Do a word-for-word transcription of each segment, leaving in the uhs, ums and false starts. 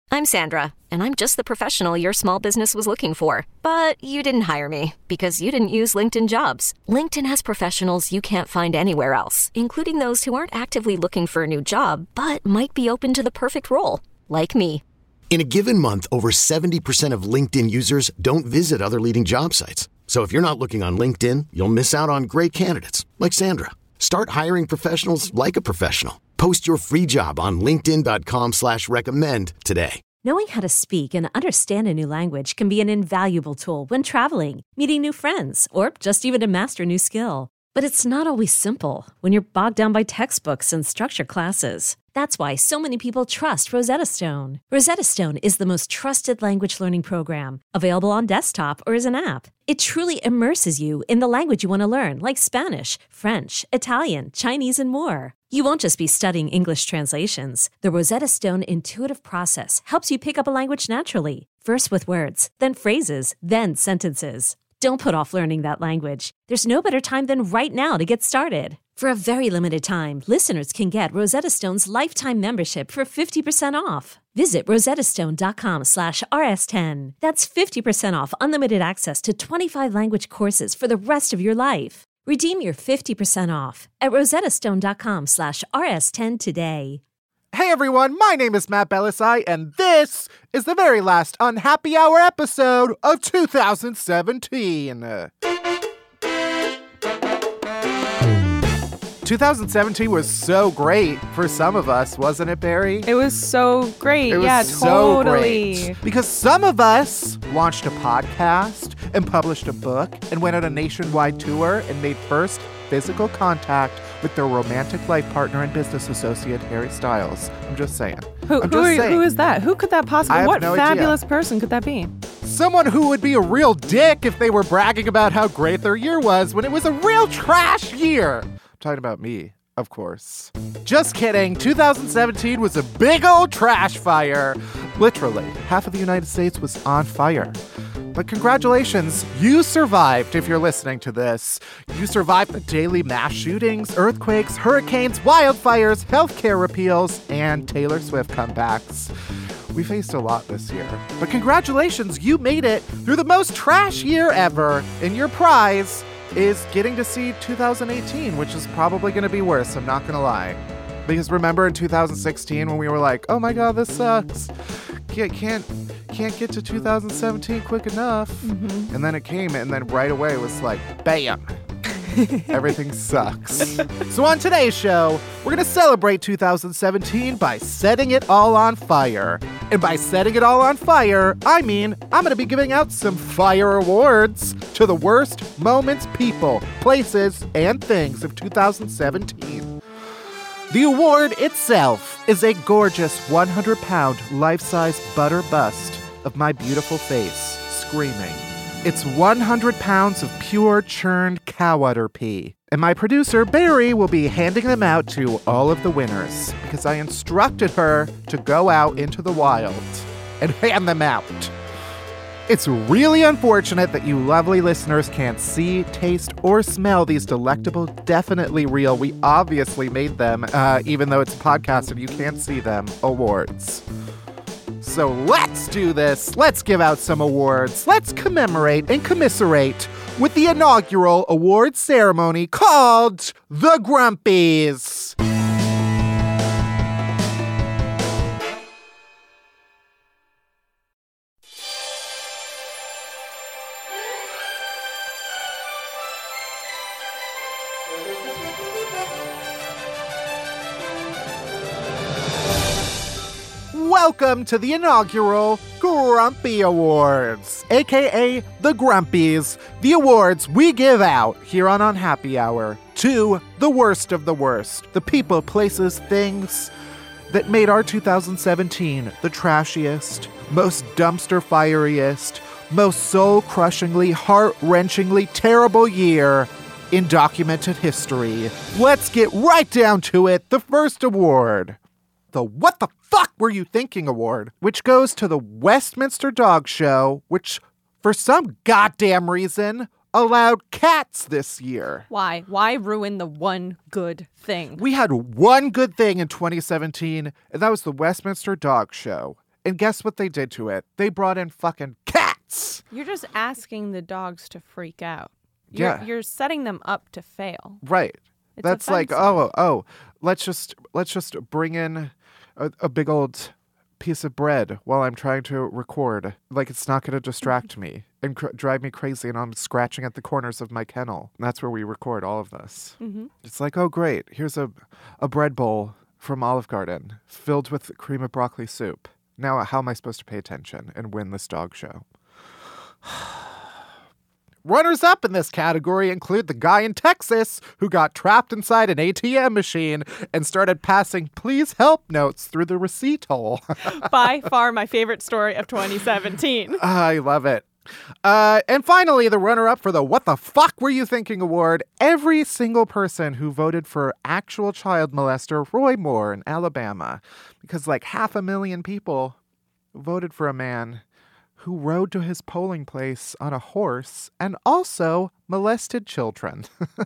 I'm Sandra, and I'm just the professional your small business was looking for. But you didn't hire me because you didn't use LinkedIn Jobs. LinkedIn has professionals you can't find anywhere else, including those who aren't actively looking for a new job, but might be open to the perfect role, like me. In a given month, over seventy percent of LinkedIn users don't visit other leading job sites. So if you're not looking on LinkedIn, you'll miss out on great candidates like Sandra. Start hiring professionals like a professional. Post your free job on linkedin.com slash recommend today. Knowing how to speak and understand a new language can be an invaluable tool when traveling, meeting new friends, or just even to master a new skill. But it's not always simple when you're bogged down by textbooks and structured classes. That's why so many people trust Rosetta Stone. Rosetta Stone is the most trusted language learning program, available on desktop or as an app. It truly immerses you in the language you want to learn, like Spanish, French, Italian, Chinese, and more. You won't just be studying English translations. The Rosetta Stone intuitive process helps you pick up a language naturally, first with words, then phrases, then sentences. Don't put off learning that language. There's no better time than right now to get started. For a very limited time, listeners can get Rosetta Stone's lifetime membership for fifty percent off. Visit rosettastone.com slash rs10. That's fifty percent off unlimited access to twenty-five language courses for the rest of your life. Redeem your fifty percent off at rosettastone.com slash rs10 today. Hey everyone, my name is Matt Belisai, and this is the very last Unhappy Hour episode of two thousand seventeen. two thousand seventeen was so great for some of us, wasn't it, Barry? It was so great. It was yeah, so totally. Great. Because some of us launched a podcast and published a book and went on a nationwide tour and made first physical contact with their romantic life partner and business associate, Harry Styles. I'm just saying. Who, I'm who, just are, saying. who is that? Who could that possibly I have What no fabulous idea. person could that be? Someone who would be a real dick if they were bragging about how great their year was when it was a real trash year. I'm talking about me, of course. Just kidding. two thousand seventeen was a big old trash fire. Literally, half of the United States was on fire. But congratulations, you survived if you're listening to this. You survived the daily mass shootings, earthquakes, hurricanes, wildfires, healthcare repeals, and Taylor Swift comebacks. We faced a lot this year. But congratulations, you made it through the most trash year ever. And your prize is getting to see two thousand eighteen, which is probably going to be worse, I'm not going to lie. Because remember in two thousand sixteen when we were like, oh my god, this sucks. Can't, can't, can't get to two thousand seventeen quick enough. Mm-hmm. And then it came, and then right away it was like, bam. Everything sucks. So on today's show, we're going to celebrate two thousand seventeen by setting it all on fire. And by setting it all on fire, I mean I'm going to be giving out some fire awards to the worst moments, people, places, and things of two thousand seventeen. The award itself is a gorgeous one hundred pound life-size butter bust of my beautiful face, screaming. It's one hundred pounds of pure churned cow udder pee. And my producer, Barry, will be handing them out to all of the winners because I instructed her to go out into the wild and hand them out. It's really unfortunate that you lovely listeners can't see, taste, or smell these delectable, definitely real, we obviously made them, uh, even though it's a podcast and you can't see them, awards. So let's do this. Let's give out some awards. Let's commemorate and commiserate with the inaugural awards ceremony called the Grumpies. Welcome to the inaugural Grumpy Awards, aka the Grumpies, the awards we give out here on Unhappy Hour to the worst of the worst, the people, places, things that made our two thousand seventeen the trashiest, most dumpster-fieriest, most soul-crushingly, heart-wrenchingly terrible year in documented history. Let's get right down to it. The first award, the What the Fuck Were You Thinking Award, which goes to the Westminster Dog Show, which, for some goddamn reason, allowed cats this year. Why? Why ruin the one good thing? We had one good thing in twenty seventeen, and that was the Westminster Dog Show. And guess what they did to it? They brought in fucking cats. You're just asking the dogs to freak out. You're, Yeah. You're setting them up to fail. Right. It's That's like, offensive. oh, oh, let's just let's just bring in a, a big old piece of bread while I'm trying to record. Like it's not going to distract me and cr- drive me crazy, and I'm scratching at the corners of my kennel. And that's where we record all of this. Mm-hmm. It's like, oh, great. Here's a a bread bowl from Olive Garden filled with cream of broccoli soup. Now, how am I supposed to pay attention and win this dog show? Runners up in this category include the guy in Texas who got trapped inside an A T M machine and started passing please help notes through the receipt hole. By far my favorite story of twenty seventeen. I love it. Uh, and finally, the runner-up for the What the Fuck Were You Thinking Award, every single person who voted for actual child molester Roy Moore in Alabama. Because like half a million people voted for a man who rode to his polling place on a horse and also molested children.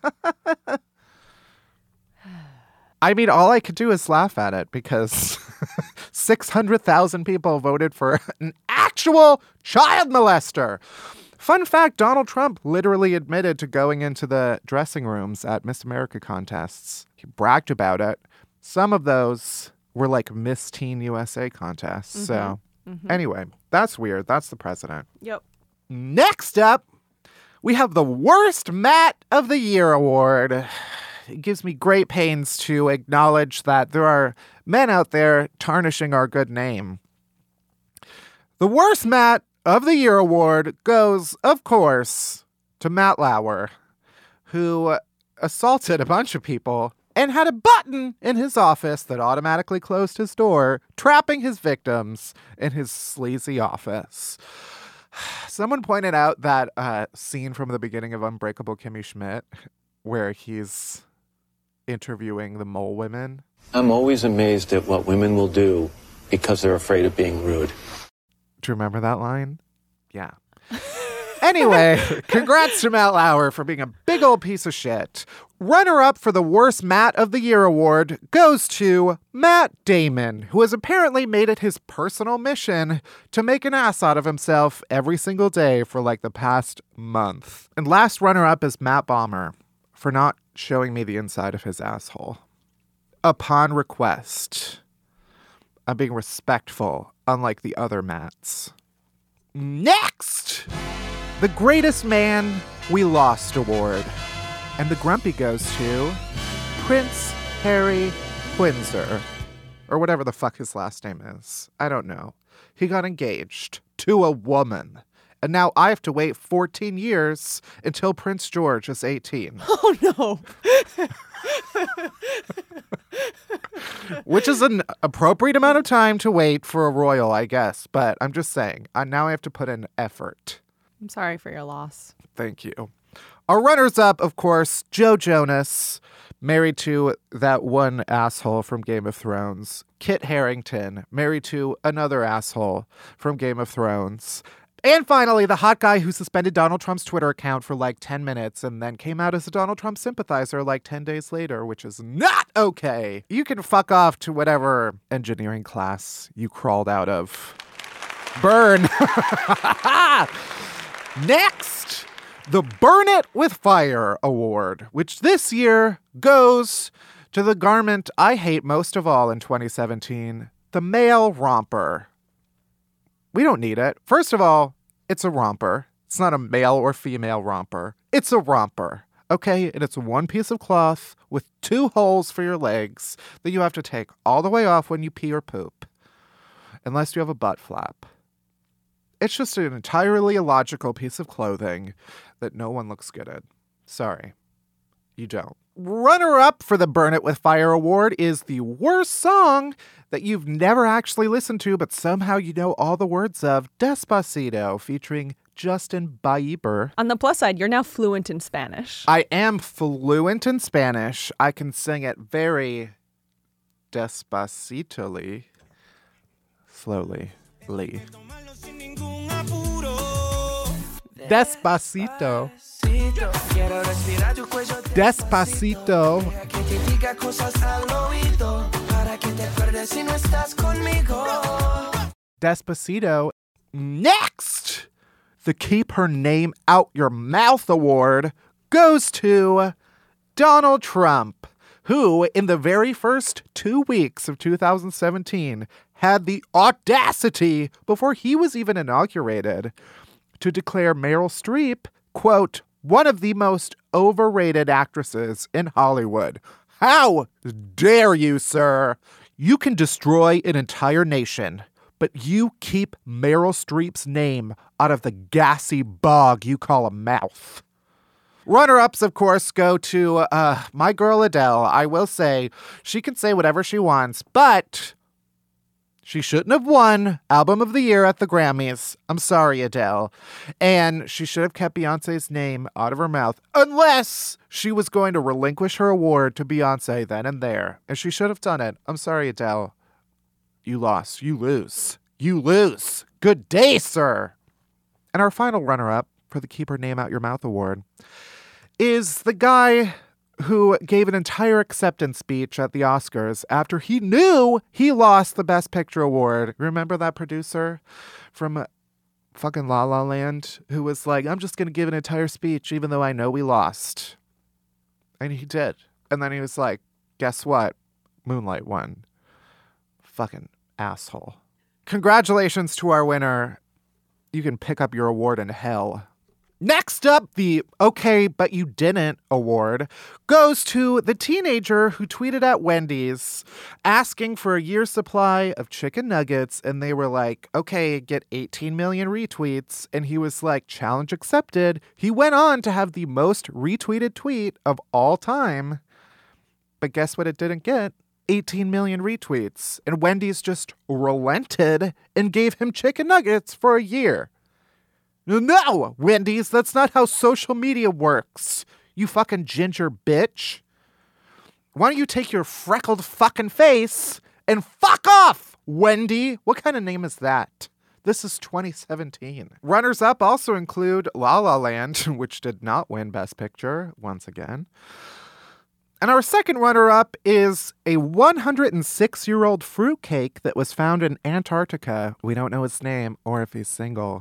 I mean, all I could do is laugh at it because six hundred thousand people voted for an actual child molester. Fun fact, Donald Trump literally admitted to going into the dressing rooms at Miss America contests. He bragged about it. Some of those were like Miss Teen U S A contests. Mm-hmm. So mm-hmm. Anyway, that's weird. That's the president. Yep. Next up, we have the Worst Matt of the Year award. It gives me great pains to acknowledge that there are men out there tarnishing our good name. The Worst Matt of the Year award goes, of course, to Matt Lauer, who assaulted a bunch of people and had a button in his office that automatically closed his door, trapping his victims in his sleazy office. Someone pointed out that uh, scene from the beginning of Unbreakable Kimmy Schmidt where he's interviewing the mole women. I'm always amazed at what women will do because they're afraid of being rude. Do you remember that line? Yeah. Anyway, congrats to Matt Lauer for being a big old piece of shit. Runner-up for the Worst Matt of the Year award goes to Matt Damon, who has apparently made it his personal mission to make an ass out of himself every single day for like the past month. And last runner-up is Matt Bomer for not showing me the inside of his asshole. Upon request. I'm being respectful, unlike the other Matts. Next! The Greatest Man We Lost award. And the grumpy goes to Prince Harry Windsor. Or whatever the fuck his last name is. I don't know. He got engaged to a woman. And now I have to wait fourteen years until Prince George is eighteen. Oh, no. Which is an appropriate amount of time to wait for a royal, I guess. But I'm just saying, I now I have to put in effort. I'm sorry for your loss. Thank you. Our runners-up, of course, Joe Jonas, married to that one asshole from Game of Thrones. Kit Harington, married to another asshole from Game of Thrones. And finally, the hot guy who suspended Donald Trump's Twitter account for like ten minutes and then came out as a Donald Trump sympathizer like ten days later, which is not okay. You can fuck off to whatever engineering class you crawled out of. Burn. Next, the Burn It With Fire award, which this year goes to the garment I hate most of all in twenty seventeen, the male romper. We don't need it. First of all, it's a romper. It's not a male or female romper. It's a romper, okay? And it's one piece of cloth with two holes for your legs that you have to take all the way off when you pee or poop, unless you have a butt flap. It's just an entirely illogical piece of clothing that no one looks good at. Sorry, you don't. Runner-up for the Burn It With Fire award is the worst song that you've never actually listened to, but somehow you know all the words of, Despacito, featuring Justin Bieber. On the plus side, you're now fluent in Spanish. I am fluent in Spanish. I can sing it very despacito-ly. Slowly. Lee. Despacito. Despacito. Despacito. Next, the Keep Her Name Out Your Mouth award goes to Donald Trump, who in the very first two weeks of two thousand seventeen had the audacity, before he was even inaugurated, to declare Meryl Streep, quote, one of the most overrated actresses in Hollywood. How dare you, sir? You can destroy an entire nation, but you keep Meryl Streep's name out of the gassy bog you call a mouth. Runner-ups, of course, go to uh, my girl Adele. I will say, she can say whatever she wants, but she shouldn't have won Album of the Year at the Grammys. I'm sorry, Adele. And she should have kept Beyonce's name out of her mouth, unless she was going to relinquish her award to Beyonce then and there. And she should have done it. I'm sorry, Adele. You lost. You lose. You lose. Good day, sir. And our final runner-up for the Keep Her Name Out Your Mouth award is the guy who gave an entire acceptance speech at the Oscars after he knew he lost the Best Picture award. Remember that producer from fucking La La Land who was like, I'm just going to give an entire speech even though I know we lost. And he did. And then he was like, guess what? Moonlight won. Fucking asshole. Congratulations to our winner. You can pick up your award in hell. Next up, the Okay, But You Didn't award goes to the teenager who tweeted at Wendy's asking for a year's supply of chicken nuggets. And they were like, okay, get eighteen million retweets. And he was like, challenge accepted. He went on to have the most retweeted tweet of all time. But guess what it didn't get? eighteen million retweets. And Wendy's just relented and gave him chicken nuggets for a year. No, Wendy's, that's not how social media works. You fucking ginger bitch. Why don't you take your freckled fucking face and fuck off, Wendy? What kind of name is that? This is twenty seventeen. Runners-up also include La La Land, which did not win Best Picture once again. And our second runner-up is a one hundred six-year-old fruitcake that was found in Antarctica. We don't know his name or if he's single.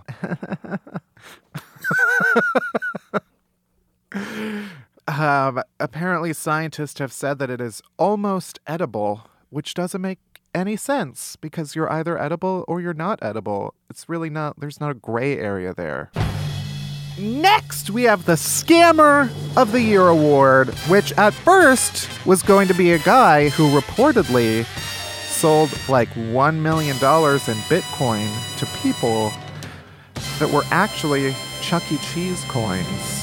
um, apparently, scientists have said that it is almost edible, which doesn't make any sense because you're either edible or you're not edible. It's really not, there's not a gray area there. Next, we have the Scammer of the Year award, which at first was going to be a guy who reportedly sold like one million dollars in Bitcoin to people that were actually Chuck E. Cheese coins.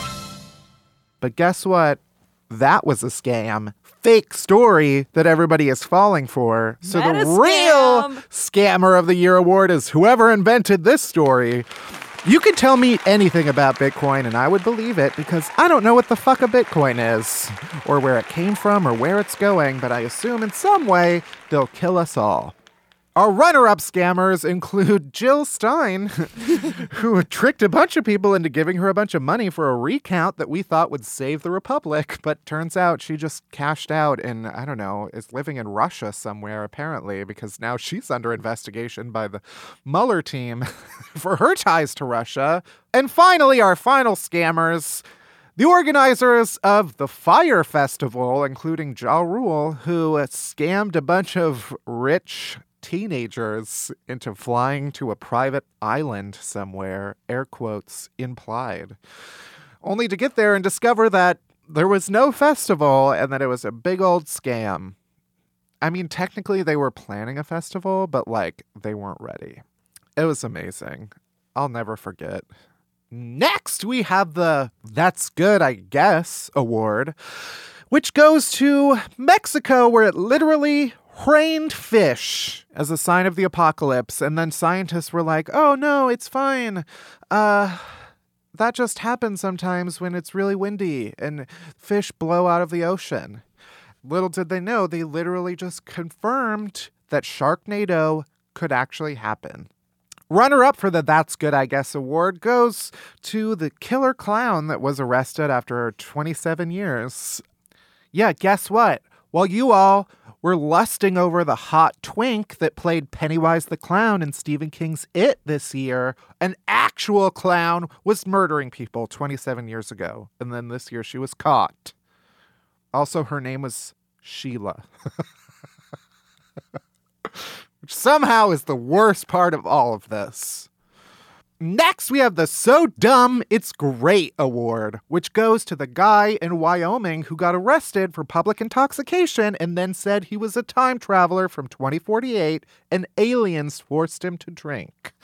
But guess what? That was a scam. Fake story that everybody is falling for. So That the a real scam. Scammer of the Year award is whoever invented this story. You can tell me anything about Bitcoin and I would believe it because I don't know what the fuck a Bitcoin is or where it came from or where it's going, but I assume in some way they'll kill us all. Our runner-up scammers include Jill Stein, who tricked a bunch of people into giving her a bunch of money for a recount that we thought would save the Republic, but turns out she just cashed out and, I don't know, is living in Russia somewhere, apparently, because now she's under investigation by the Mueller team for her ties to Russia. And finally, our final scammers, the organizers of the Fire Festival, including Ja Rule, who scammed a bunch of rich teenagers into flying to a private island somewhere, air quotes implied, only to get there and discover that there was no festival and that it was a big old scam. I mean, technically they were planning a festival, but like they weren't ready. It was amazing. I'll never forget. Next, we have the That's Good, I Guess award, which goes to Mexico, where it literally rained fish as a sign of the apocalypse. And then scientists were like, oh, no, it's fine. Uh, that just happens sometimes when it's really windy and fish blow out of the ocean. Little did they know, they literally just confirmed that Sharknado could actually happen. Runner-up for the That's Good, I Guess award goes to the killer clown that was arrested after twenty-seven years. Yeah, guess what? While you all were lusting over the hot twink that played Pennywise the Clown in Stephen King's It this year. An actual clown was murdering people twenty-seven years ago. And then this year she was caught. Also, her name was Sheila. Which somehow is the worst part of all of this. Next, we have the So Dumb It's Great Award, which goes to the guy in Wyoming who got arrested for public intoxication and then said he was a time traveler from twenty forty-eight and aliens forced him to drink.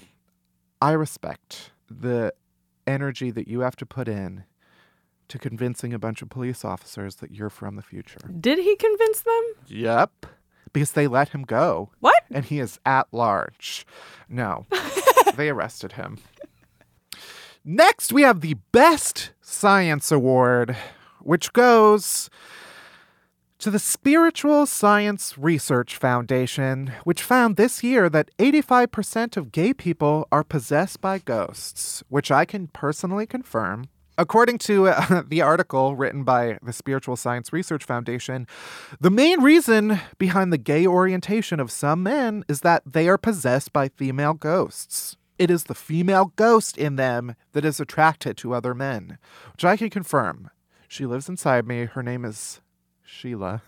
I respect the energy that you have to put in to convincing a bunch of police officers that you're from the future. Did he convince them? Yep. Because they let him go. What? And he is at large. No. They arrested him. Next, we have the Best Science Award, which goes to the Spiritual Science Research Foundation, which found this year that eighty-five percent of gay people are possessed by ghosts, which I can personally confirm. According to uh, the article written by the Spiritual Science Research Foundation, the main reason behind the gay orientation of some men is that they are possessed by female ghosts. It is the female ghost in them that is attracted to other men, which I can confirm. She lives inside me. Her name is Sheila.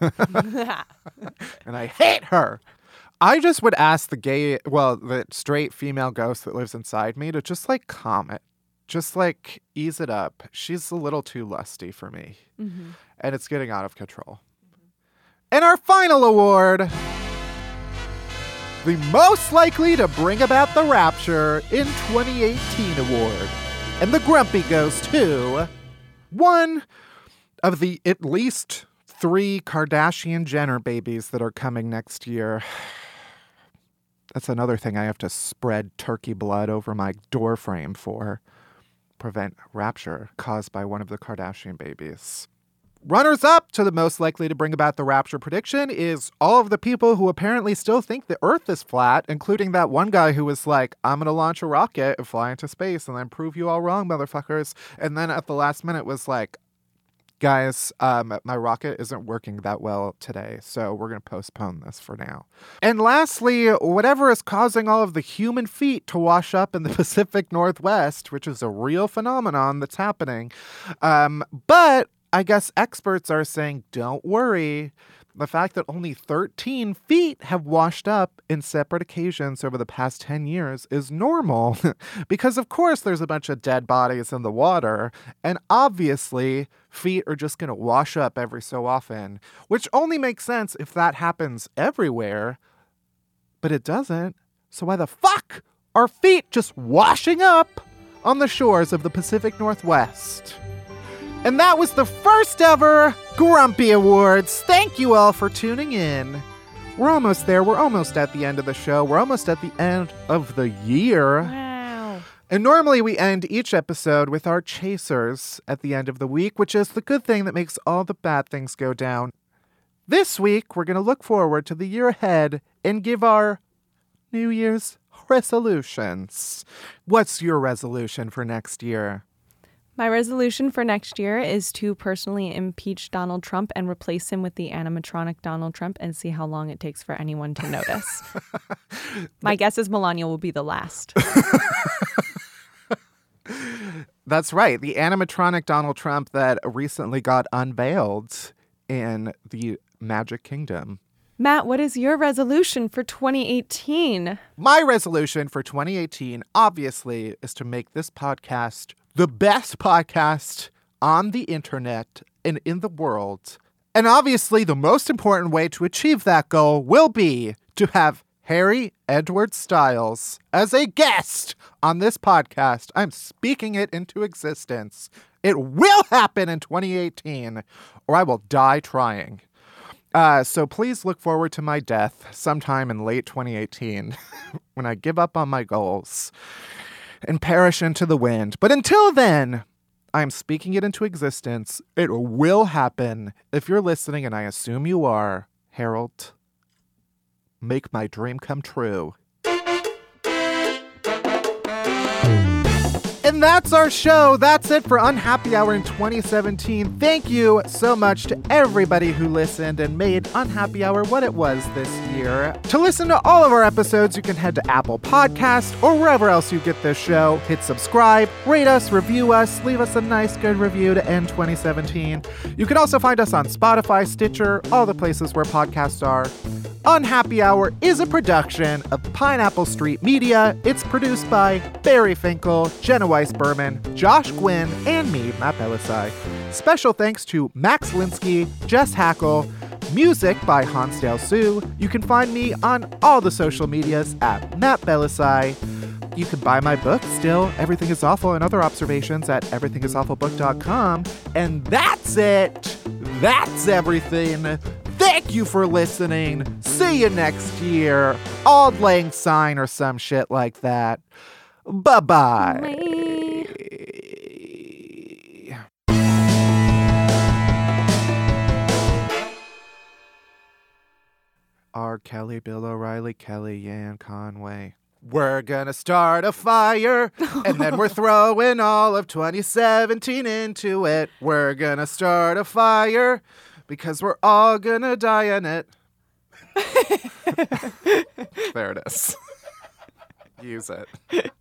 And I hate her. I just would ask the gay, well, the straight female ghost that lives inside me to just like calm it. Just like ease it up. She's a little too lusty for me. Mm-hmm. And it's getting out of control. Mm-hmm. And our final award, the most likely to bring about the rapture in twenty eighteen award. And the grumpy goes to one of the at least three Kardashian-Jenner babies that are coming next year. That's another thing I have to spread turkey blood over my door frame for. Prevent rapture caused by one of the Kardashian babies. Runners up to the most likely to bring about the rapture prediction is all of the people who apparently still think the Earth is flat, including that one guy who was like, I'm going to launch a rocket and fly into space and then prove you all wrong, motherfuckers. And then at the last minute was like, guys, um, my rocket isn't working that well today, so we're going to postpone this for now. And lastly, whatever is causing all of the human feet to wash up in the Pacific Northwest, which is a real phenomenon that's happening. Um, but I guess experts are saying, don't worry. The fact that only thirteen feet have washed up in separate occasions over the past ten years is normal. Because, of course, there's a bunch of dead bodies in the water. And obviously, feet are just going to wash up every so often. Which only makes sense if that happens everywhere. But it doesn't. So why the fuck are feet just washing up on the shores of the Pacific Northwest? And that was the first ever Grumpy Awards. Thank you all for tuning in. We're almost there. We're almost at the end of the show. We're almost at the end of the year. Wow. And normally we end each episode with our chasers at the end of the week, which is the good thing that makes all the bad things go down. This week, we're going to look forward to the year ahead and give our New Year's resolutions. What's your resolution for next year? My resolution for next year is to personally impeach Donald Trump and replace him with the animatronic Donald Trump and see how long it takes for anyone to notice. My guess is Melania will be the last. That's right. The animatronic Donald Trump that recently got unveiled in the Magic Kingdom. Matt, what is your resolution for twenty eighteen? My resolution for twenty eighteen, obviously, is to make this podcast the best podcast on the internet and in the world. And obviously, the most important way to achieve that goal will be to have Harry Edward Styles as a guest on this podcast. I'm speaking it into existence. It will happen in twenty eighteen, or I will die trying. Uh, so please look forward to my death sometime in late twenty eighteen when I give up on my goals and perish into the wind. But until then, I'm speaking it into existence. It will happen. If you're listening, and I assume you are, Harold, make my dream come true. And And that's our show. That's it for Unhappy Hour in twenty seventeen. Thank you so much to everybody who listened and made Unhappy Hour what it was this year. To listen to all of our episodes, you can head to Apple Podcasts or wherever else you get this show. Hit subscribe, rate us, review us, leave us a nice, good review to end twenty seventeen. You can also find us on Spotify, Stitcher, all the places where podcasts are. Unhappy Hour is a production of Pineapple Street Media. It's produced by Barry Finkel, Jenna Weiss-Berman, Josh Gwynn, and me, Matt Belisai. Special thanks to Max Linsky, Jess Hackle, music by Hansdale Sue. You can find me on all the social medias at Matt Belisai. You can buy my book still, Everything is Awful and Other Observations, at everything is awful book dot com. And that's it. That's everything. Thank you for listening. See you next year. Auld Lang Syne or some shit like that. Bye-bye. Bye. R. Kelly, Bill O'Reilly, Kelly Ann Conway. We're gonna start a fire, and then we're throwing all of twenty seventeen into it. We're gonna start a fire, because we're all gonna die in it. There it is. Use it.